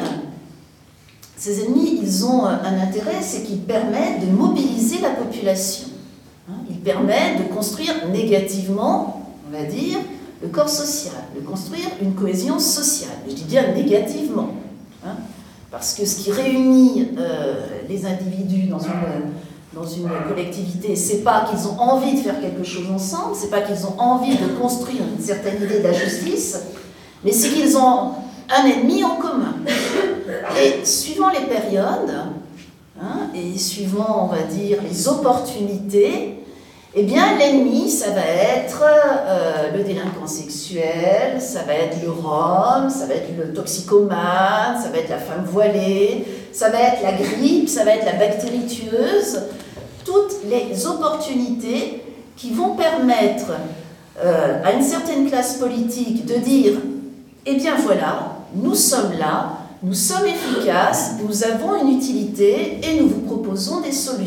ces ennemis, ils ont un intérêt, c'est qu'ils permettent de mobiliser la population. Ils permettent de construire négativement, on va dire, le corps social, de construire une cohésion sociale. Je dis bien négativement, hein, parce que ce qui réunit euh, les individus dans une, dans une collectivité, c'est pas qu'ils ont envie de faire quelque chose ensemble, c'est pas qu'ils ont envie de construire une certaine idée de la justice, mais c'est qu'ils ont un ennemi en commun. Et suivant les périodes, hein, et suivant, on va dire, les opportunités, eh bien, l'ennemi, ça va être euh, le délinquant sexuel, ça va être le rhum, ça va être le toxicomane, ça va être la femme voilée, ça va être la grippe, ça va être la bactérie tueuse. Toutes les opportunités qui vont permettre euh, à une certaine classe politique de dire « Eh bien voilà, nous sommes là, nous sommes efficaces, nous avons une utilité et nous vous proposons des solutions. »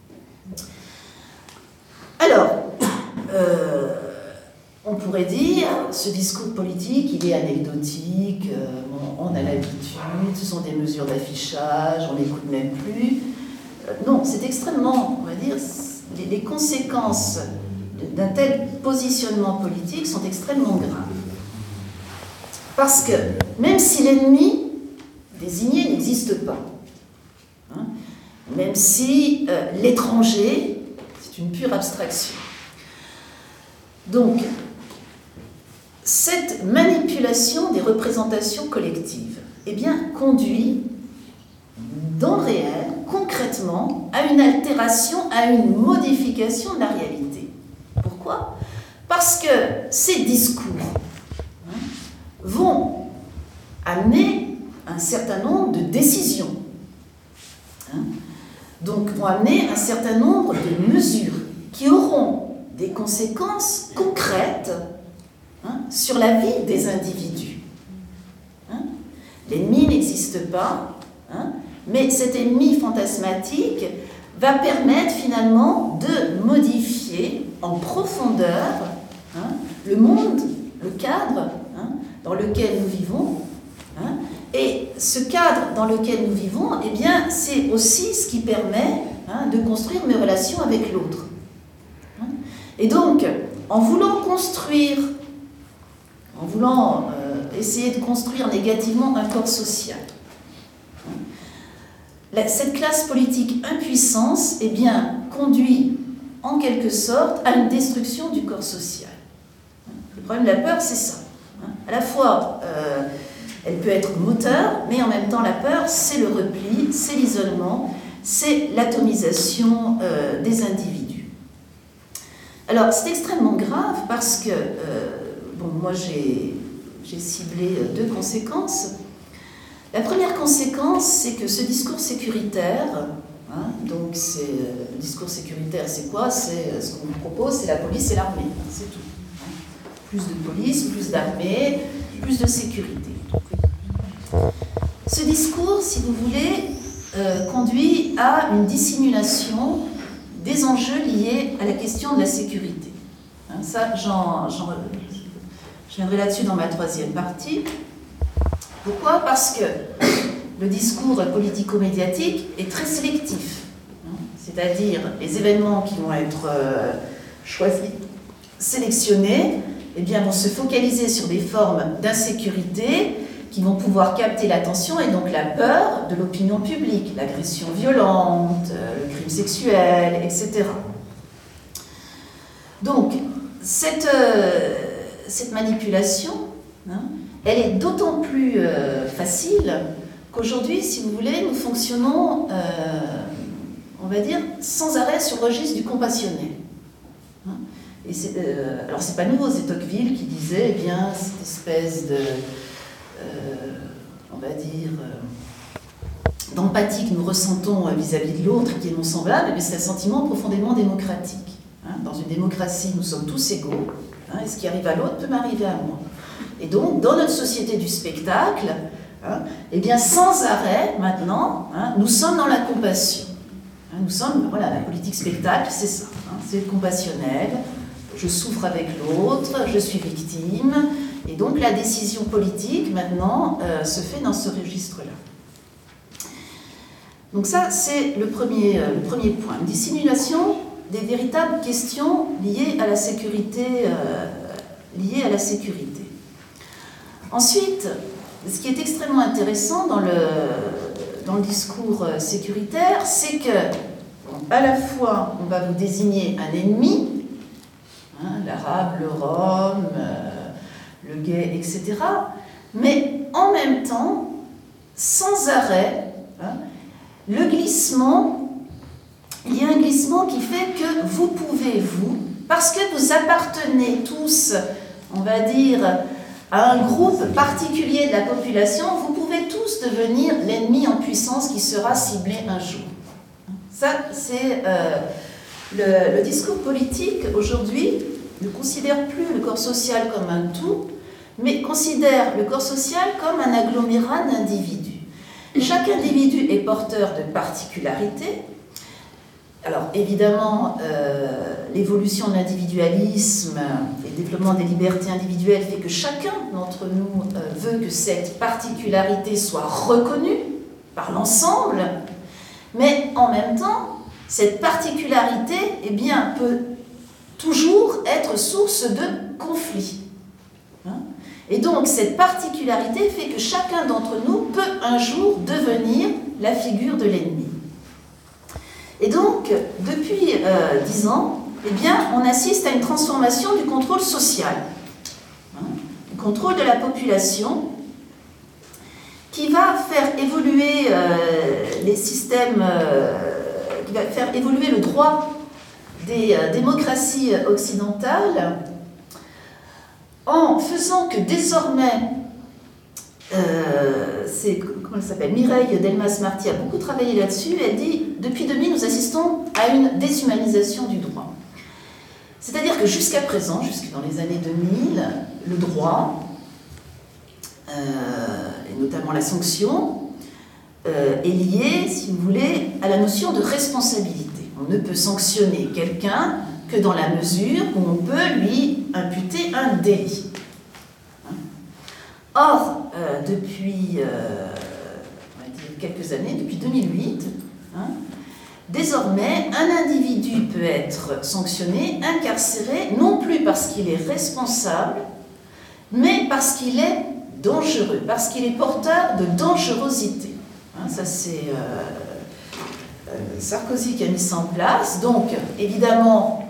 Alors, euh, on pourrait dire, ce discours politique, il est anecdotique, euh, bon, on a l'habitude, ce sont des mesures d'affichage, on n'écoute même plus. Euh, non, c'est extrêmement, on va dire, les, les conséquences d'un tel positionnement politique sont extrêmement graves. Parce que, même si l'ennemi, désigné n'existe pas. Hein, même si euh, l'étranger, c'est une pure abstraction. Donc, cette manipulation des représentations collectives, eh bien, conduit dans le réel, concrètement, à une altération, à une modification de la réalité. Pourquoi ? Parce que ces discours hein, vont amener un certain nombre de décisions, hein, donc vont amener un certain nombre de mesures qui auront des conséquences concrètes hein, sur la vie des individus. Hein. L'ennemi n'existe pas, hein, mais cet ennemi fantasmatique va permettre finalement de modifier en profondeur hein, le monde, le cadre hein, dans lequel nous vivons. Hein, et ce cadre dans lequel nous vivons, eh bien, c'est aussi ce qui permet hein, de construire mes relations avec l'autre. Hein. Et donc, en voulant construire, en voulant euh, essayer de construire négativement un corps social, cette classe politique impuissance eh bien, conduit en quelque sorte à une destruction du corps social. Le problème de la peur, c'est ça. À la fois, euh, elle peut être moteur, mais en même temps, la peur, c'est le repli, c'est l'isolement, c'est l'atomisation euh, des individus. Alors, c'est extrêmement grave parce que, euh, bon, moi, j'ai, j'ai ciblé deux conséquences. La première conséquence, c'est que ce discours sécuritaire, hein, donc c'est, le discours sécuritaire, c'est quoi ? C'est ce qu'on nous propose, c'est la police et l'armée, hein, c'est tout. Hein. Plus de police, plus d'armée, plus de sécurité. Ce discours, si vous voulez, euh, conduit à une dissimulation des enjeux liés à la question de la sécurité. Hein, ça, j'en, j'en, je viendrai là-dessus dans ma troisième partie. Pourquoi ? Parce que le discours politico-médiatique est très sélectif. C'est-à-dire, les événements qui vont être euh, choisis, sélectionnés, eh bien, vont se focaliser sur des formes d'insécurité qui vont pouvoir capter l'attention et donc la peur de l'opinion publique, l'agression violente, euh, le crime sexuel, et cetera. Donc, cette, euh, cette manipulation, hein, elle est d'autant plus euh, facile qu'aujourd'hui, si vous voulez, nous fonctionnons, euh, on va dire, sans arrêt sur le registre du compassionnel. Hein. Et c'est, euh, alors, c'est pas nouveau, c'est Tocqueville qui disait, eh bien, cette espèce de, euh, on va dire, euh, d'empathie que nous ressentons vis-à-vis de l'autre, qui est non semblable, mais c'est un sentiment profondément démocratique. Hein. Dans une démocratie, nous sommes tous égaux, hein, et ce qui arrive à l'autre peut m'arriver à moi. Et donc, dans notre société du spectacle, hein, eh bien, sans arrêt, maintenant, hein, nous sommes dans la compassion. Hein, nous sommes, voilà, la politique spectacle, c'est ça. Hein, c'est le compassionnel, je souffre avec l'autre, je suis victime. Et donc, la décision politique, maintenant, euh, se fait dans ce registre-là. Donc ça, c'est le premier, euh, le premier point. Une dissimulation des véritables questions liées à la sécurité, euh, liées à la sécurité. Ensuite, ce qui est extrêmement intéressant dans le, dans le discours sécuritaire, c'est que, bon, à la fois, on va vous désigner un ennemi, hein, l'arabe, le rom, euh, le gay, et cetera, mais en même temps, sans arrêt, hein, le glissement, il y a un glissement qui fait que vous pouvez, vous, parce que vous appartenez tous, on va dire, à un groupe particulier de la population, vous pouvez tous devenir l'ennemi en puissance qui sera ciblé un jour. Ça, c'est euh, le, le discours politique aujourd'hui ne considère plus le corps social comme un tout, mais considère le corps social comme un agglomérat d'individus. Chaque individu est porteur de particularités. Alors évidemment, euh, l'évolution de l'individualisme et le développement des libertés individuelles fait que chacun d'entre nous euh, veut que cette particularité soit reconnue par l'ensemble, mais en même temps, cette particularité eh bien, peut toujours être source de conflits. Hein ? Et donc cette particularité fait que chacun d'entre nous peut un jour devenir la figure de l'ennemi. Et donc, depuis euh, dix ans, eh bien, on assiste à une transformation du contrôle social, hein, du contrôle de la population, qui va faire évoluer euh, les systèmes, euh, qui va faire évoluer le droit des euh, démocraties occidentales, en faisant que désormais, euh, c'est, comment elle s'appelle, Mireille Delmas-Marty a beaucoup travaillé là-dessus, elle dit « Depuis deux mille, nous assistons à une déshumanisation du droit ». C'est-à-dire que jusqu'à présent, jusque dans les années deux mille, le droit, euh, et notamment la sanction, euh, est lié, si vous voulez, à la notion de responsabilité. On ne peut sanctionner quelqu'un que dans la mesure où on peut lui imputer un délit. Or, euh, depuis euh, on va dire quelques années, depuis deux mille huit, hein, désormais, un individu peut être sanctionné, incarcéré, non plus parce qu'il est responsable, mais parce qu'il est dangereux, parce qu'il est porteur de dangerosité. Hein, ça, c'est euh, euh, Sarkozy qui a mis ça en place. Donc, évidemment,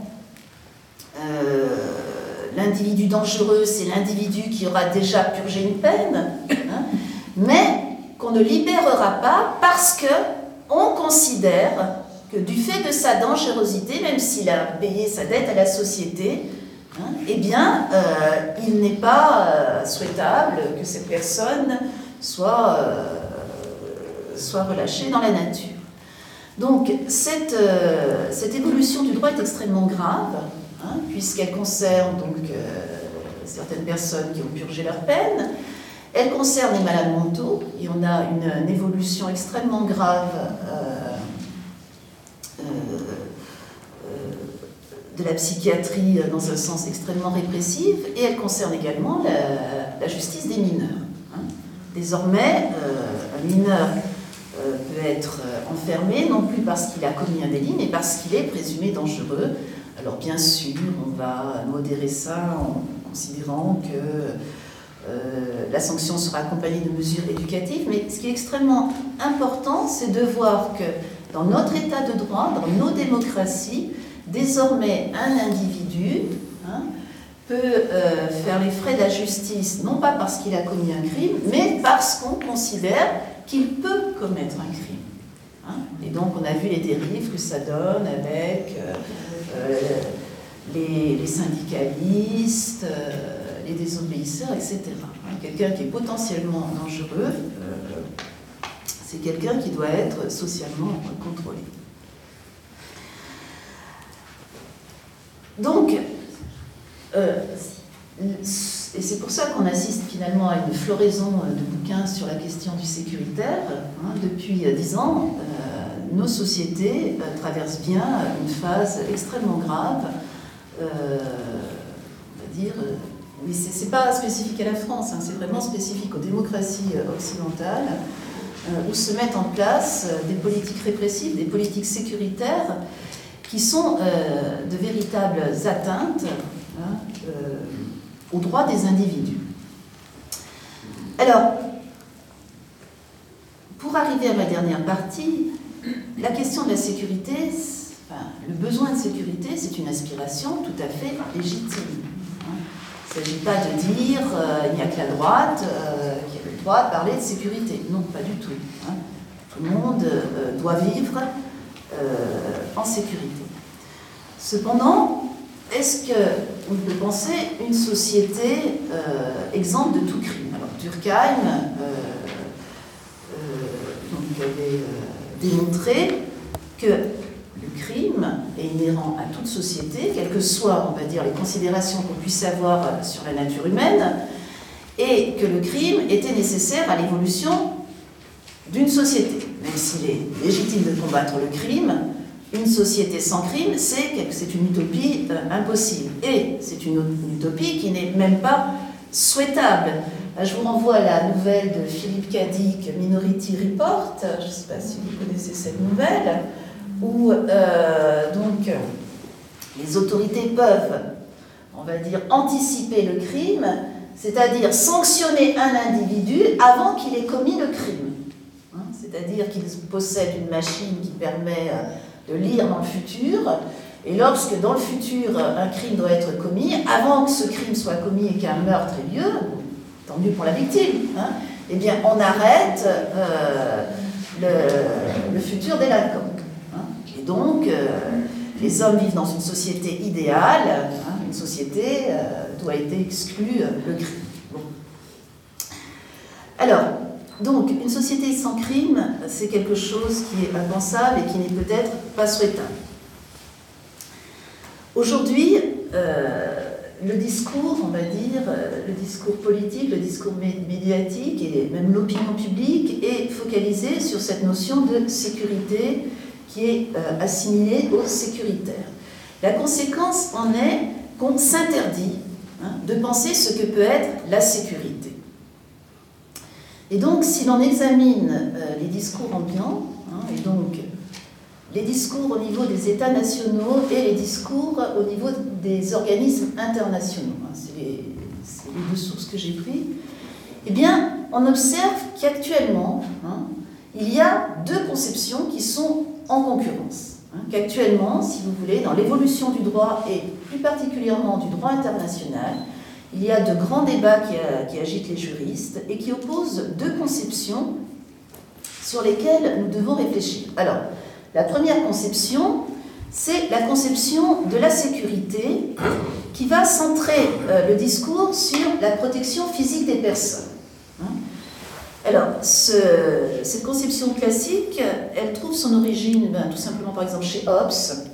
euh, l'individu dangereux, c'est l'individu qui aura déjà purgé une peine, hein, mais qu'on ne libérera pas parce qu'on considère que du fait de sa dangerosité, même s'il a payé sa dette à la société, hein, eh bien, euh, il n'est pas euh, souhaitable que cette personne soit, euh, soit relâchée dans la nature. Donc, cette, euh, cette évolution du droit est extrêmement grave, hein, puisqu'elle concerne donc, euh, certaines personnes qui ont purgé leur peine, elle concerne les malades mentaux, et on a une, une évolution extrêmement grave euh, euh, euh, de la psychiatrie dans un sens extrêmement répressif, et elle concerne également la, la justice des mineurs. Hein. Désormais, euh, un mineur euh, peut être enfermé, non plus parce qu'il a commis un délit, mais parce qu'il est présumé dangereux. Alors bien sûr, on va modérer ça en considérant que euh, la sanction sera accompagnée de mesures éducatives, mais ce qui est extrêmement important, c'est de voir que dans notre état de droit, dans nos démocraties, désormais un individu hein, peut euh, faire les frais de la justice, non pas parce qu'il a commis un crime, mais parce qu'on considère qu'il peut commettre un crime. Hein. Et donc on a vu les dérives que ça donne avec euh, euh, les, les syndicalistes, euh, les désobéisseurs, et cetera. Hein. Quelqu'un qui est potentiellement dangereux, euh, c'est quelqu'un qui doit être socialement contrôlé. Donc, euh, et c'est pour ça qu'on assiste finalement à une floraison de bouquins sur la question du sécuritaire. Hein, depuis dix ans, euh, nos sociétés euh, traversent bien une phase extrêmement grave, euh, on va dire, euh, mais ce n'est pas spécifique à la France, hein, c'est vraiment spécifique aux démocraties occidentales, euh, où se mettent en place des politiques répressives, des politiques sécuritaires, qui sont euh, de véritables atteintes hein, euh, aux droits des individus. Alors, pour arriver à ma dernière partie, la question de la sécurité, enfin, le besoin de sécurité, c'est une aspiration tout à fait légitime. Hein. Il ne s'agit pas de dire euh, il n'y a que la droite euh, qui a le droit de parler de sécurité. Non, pas du tout. Hein. Tout le monde euh, doit vivre euh, en sécurité. Cependant, est-ce qu'on peut penser une société euh, exempte de tout crime? Alors, Durkheim euh, euh, donc, avait euh, démontré que le crime est inhérent à toute société, quelles que soient, on va dire, les considérations qu'on puisse avoir sur la nature humaine, et que le crime était nécessaire à l'évolution d'une société. Même s'il est légitime de combattre le crime, une société sans crime, c'est une utopie euh, impossible. Et c'est une, une utopie qui n'est même pas souhaitable. Je vous renvoie à la nouvelle de Philippe Cadic, Minority Report, je ne sais pas si vous connaissez cette nouvelle, où euh, donc, les autorités peuvent, on va dire, anticiper le crime c'est-à-dire sanctionner un individu avant qu'il ait commis le crime. Hein, c'est-à-dire qu'il possède une machine qui permet de lire dans le futur, et lorsque dans le futur un crime doit être commis, avant que ce crime soit commis et qu'un meurtre ait lieu, tant mieux pour la victime, hein, eh bien on arrête euh, le, le futur délinquant. Hein, et donc, euh, les hommes vivent dans une société idéale, hein, une société euh, d'où a été exclu euh, le crime. Bon. Alors, donc, une société sans crime, c'est quelque chose qui est impensable et qui n'est peut-être pas souhaitable. Aujourd'hui, euh, le discours, on va dire, euh, le discours politique, le discours médiatique et même l'opinion publique est focalisé sur cette notion de sécurité qui est euh, assimilée au sécuritaire. La conséquence en est qu'on s'interdit hein, de penser ce que peut être la sécurité. Et donc, si l'on examine euh, les discours ambiants, hein, et donc les discours au niveau des États nationaux et les discours au niveau des organismes internationaux, hein, c'est les, c'est les deux sources que j'ai prises, eh bien, on observe qu'actuellement, hein, il y a deux conceptions qui sont en concurrence. Hein, qu'actuellement, si vous voulez, dans l'évolution du droit et plus particulièrement du droit international, il y a de grands débats qui, qui agitent les juristes et qui opposent deux conceptions sur lesquelles nous devons réfléchir. Alors, la première conception, c'est la conception de la sécurité qui va centrer euh, le discours sur la protection physique des personnes. Hein. Alors, ce, cette conception classique, elle trouve son origine ben, tout simplement par exemple chez Hobbes.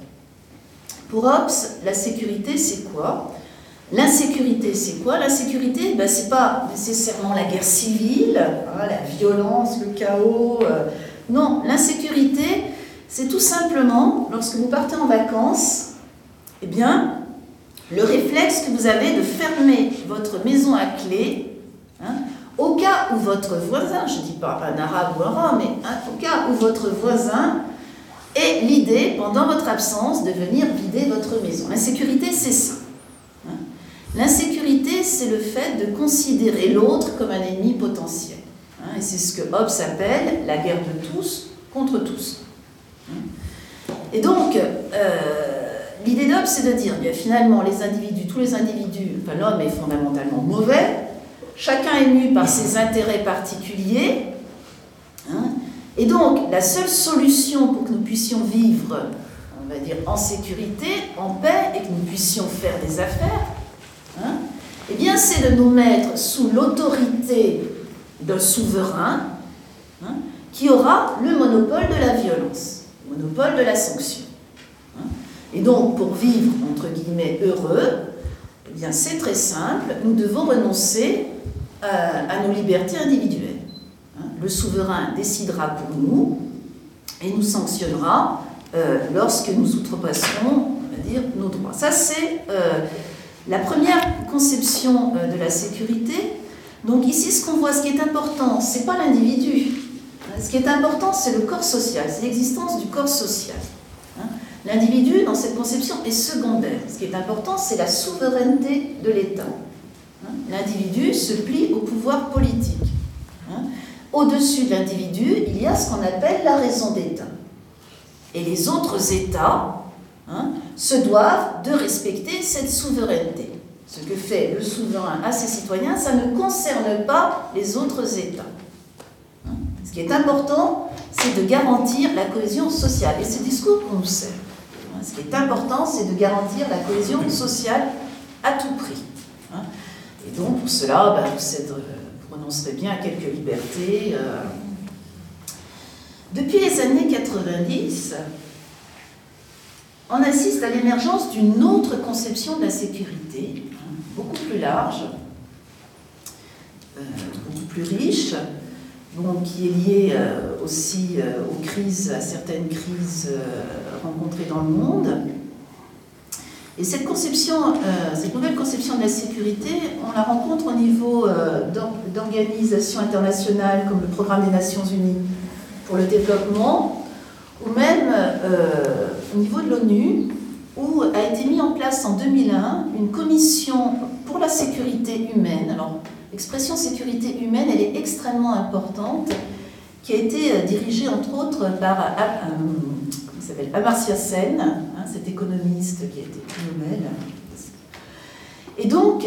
Pour Hobbes, la sécurité, c'est quoi ? L'insécurité, c'est quoi? L'insécurité, ben, c'est pas nécessairement la guerre civile, hein, la violence, le chaos. Euh, non, l'insécurité, c'est tout simplement, lorsque vous partez en vacances, eh bien, le réflexe que vous avez de fermer votre maison à clé, hein, au cas où votre voisin, je ne dis pas un arabe ou un rom, mais hein, au cas où votre voisin ait l'idée, pendant votre absence, de venir vider votre maison. L'insécurité, c'est ça. L'insécurité, c'est le fait de considérer l'autre comme un ennemi potentiel. Hein, et c'est ce que Hobbes appelle la guerre de tous contre tous. Et donc, euh, l'idée d'Hobbes, c'est de dire, bien finalement, les individus, tous les individus, enfin l'homme est fondamentalement mauvais, chacun est mu par ses intérêts particuliers, hein, et donc la seule solution pour que nous puissions vivre, on va dire, en sécurité, en paix, et que nous puissions faire des affaires, Hein, eh bien, c'est de nous mettre sous l'autorité d'un souverain hein, qui aura le monopole de la violence, le monopole de la sanction. Hein. Et donc, pour vivre, entre guillemets, heureux, eh bien, c'est très simple, nous devons renoncer à, à nos libertés individuelles. Hein. Le souverain décidera pour nous et nous sanctionnera euh, lorsque nous outrepasserons, on va dire, nos droits. Ça, c'est... Euh, La première conception de la sécurité, donc ici ce qu'on voit, ce qui est important, ce n'est pas l'individu. Ce qui est important, c'est le corps social, c'est l'existence du corps social. L'individu, dans cette conception, est secondaire. Ce qui est important, c'est la souveraineté de l'État. L'individu se plie au pouvoir politique. Au-dessus de l'individu, il y a ce qu'on appelle la raison d'État. Et les autres États, Hein, se doivent de respecter cette souveraineté. Ce que fait le souverain à ses citoyens, ça ne concerne pas les autres États. Hein, ce qui est important, c'est de garantir la cohésion sociale. Et c'est le discours qu'on nous sert. Hein, ce qui est important, c'est de garantir la cohésion sociale à tout prix. Hein, et donc, pour cela, ben, vous, êtes, vous renoncerez bien à quelques libertés. Euh. Depuis les années quatre-vingt-dix, on assiste à l'émergence d'une autre conception de la sécurité, beaucoup plus large, euh, beaucoup plus riche, bon, qui est liée euh, aussi euh, aux crises, à certaines crises euh, rencontrées dans le monde. Et cette conception, euh, cette nouvelle conception de la sécurité, on la rencontre au niveau euh, d'organisations internationales comme le Programme des Nations Unies pour le développement, ou même euh, au niveau de l'ONU, où a été mis en place place en deux mille un une commission pour la sécurité humaine. Alors, l'expression sécurité humaine, elle est extrêmement importante, qui a été dirigée entre autres par euh, comment s'appelle, Amartya Sen, hein, cet économiste qui a été prix Nobel. Et donc,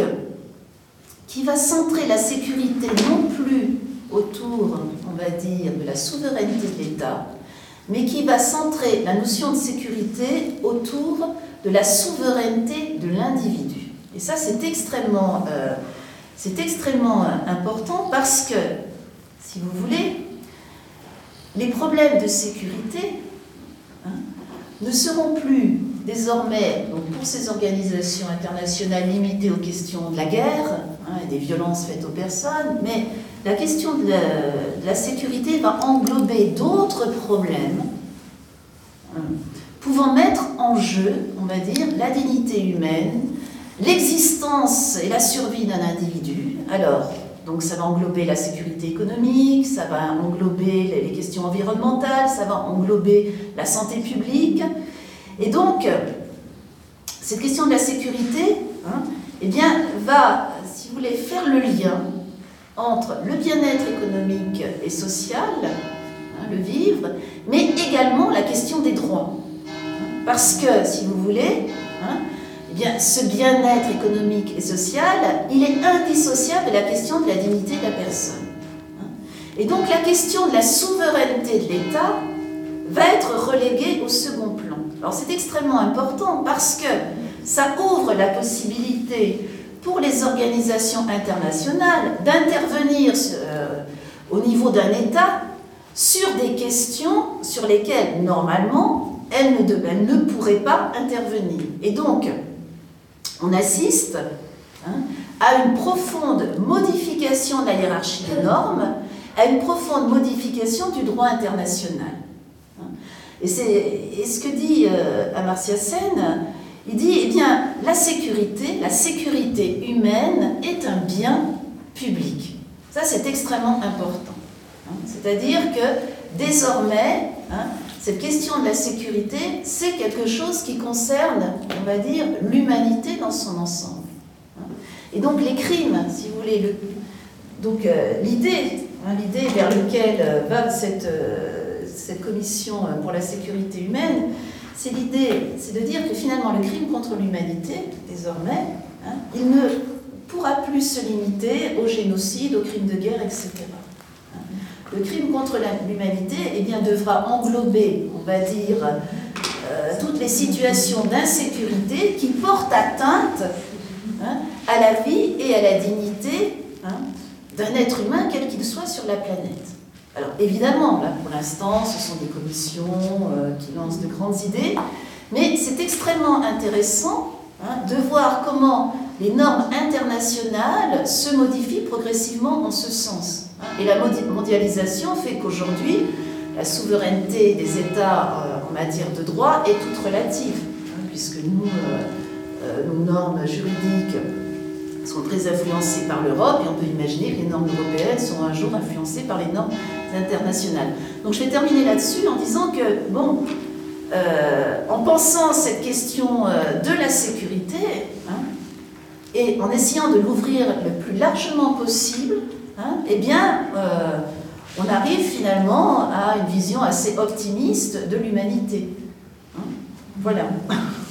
qui va centrer la sécurité non plus autour, on va dire, de la souveraineté de l'État, mais qui va centrer la notion de sécurité autour de la souveraineté de l'individu. Et ça, c'est extrêmement, euh, c'est extrêmement important parce que, si vous voulez, les problèmes de sécurité hein, ne seront plus désormais, donc pour ces organisations internationales, limitées aux questions de la guerre hein, et des violences faites aux personnes, mais la question de la, de la sécurité va englober d'autres problèmes hein, pouvant mettre en jeu, on va dire, la dignité humaine, l'existence et la survie d'un individu. Alors, donc ça va englober la sécurité économique, ça va englober les questions environnementales, ça va englober la santé publique. Et donc, cette question de la sécurité hein, eh bien, va, si vous voulez, faire le lien entre le bien-être économique et social, hein, le vivre, mais également la question des droits. Parce que, si vous voulez, hein, eh bien, ce bien-être économique et social, il est indissociable de la question de la dignité de la personne. Et donc la question de la souveraineté de l'État va être reléguée au second plan. Alors c'est extrêmement important parce que ça ouvre la possibilité pour les organisations internationales d'intervenir euh, au niveau d'un État sur des questions sur lesquelles, normalement, elles ne, elles ne pourraient pas intervenir. Et donc, on assiste hein, à une profonde modification de la hiérarchie des normes, à une profonde modification du droit international. Et, et ce que dit euh, Amartya Sen, il dit, eh bien, la sécurité, la sécurité humaine est un bien public. Ça, c'est extrêmement important. Hein. C'est-à-dire que, désormais, hein, cette question de la sécurité, c'est quelque chose qui concerne, on va dire, l'humanité dans son ensemble. Hein. Et donc, les crimes, si vous voulez, le, donc euh, l'idée, hein, l'idée vers laquelle euh, va cette... Euh, cette commission pour la sécurité humaine, c'est l'idée, c'est de dire que finalement le crime contre l'humanité, désormais, hein, il ne pourra plus se limiter au génocide, aux crimes de guerre, et cetera. Le crime contre l'humanité eh bien, devra englober, on va dire, euh, toutes les situations d'insécurité qui portent atteinte hein, à la vie et à la dignité hein, d'un être humain, quel qu'il soit sur la planète. Alors évidemment, là pour l'instant, ce sont des commissions euh, qui lancent de grandes idées, mais c'est extrêmement intéressant hein, de voir comment les normes internationales se modifient progressivement en ce sens. Hein. Et la mondialisation fait qu'aujourd'hui, la souveraineté des États euh, en matière de droit est toute relative, hein, puisque nous, euh, euh, nos normes juridiques sont très influencées par l'Europe, et on peut imaginer que les normes européennes seront un jour influencées par les normes internationales. Donc je vais terminer là-dessus en disant que, bon, euh, en pensant cette question euh, de la sécurité, hein, et en essayant de l'ouvrir le plus largement possible, hein, eh bien, euh, on arrive finalement à une vision assez optimiste de l'humanité. Hein, voilà.